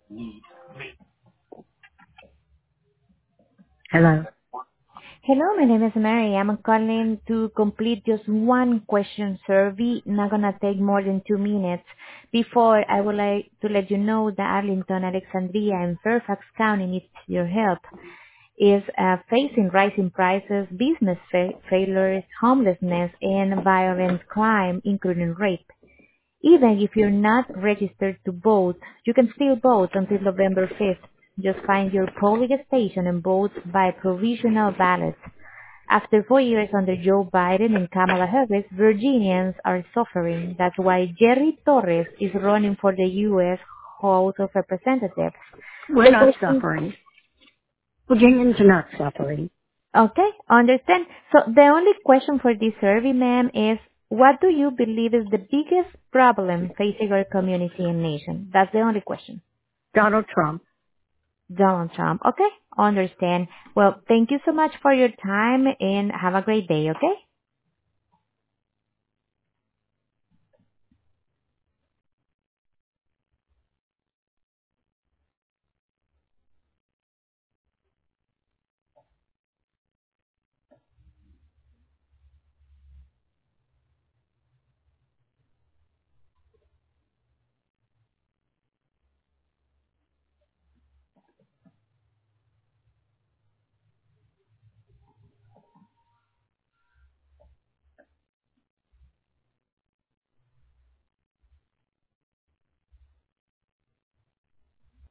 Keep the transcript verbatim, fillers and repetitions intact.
Hello. Hello, my name is Mary. I'm calling to complete just one question survey. Not gonna take more than two minutes. Before, I would like to let you know that Arlington, Alexandria, and Fairfax County needs your help. Is uh, facing rising prices, business fa- failures, homelessness, and violent crime, including rape. Even if you're not registered to vote, you can still vote until November fifth. Just find your polling station and vote by provisional ballot. After four years under Joe Biden and Kamala Harris, Virginians are suffering. That's why Jerry Torres is running for the U S House of Representatives. We're The not question, suffering. Virginians are not suffering. okay, understand. So the only question for this survey, ma'am, is what do you believe is the biggest problem facing our community and nation? That's the only question. Donald Trump. Donald Trump. Okay, understand. Well, thank you so much for your time and have a great day, okay?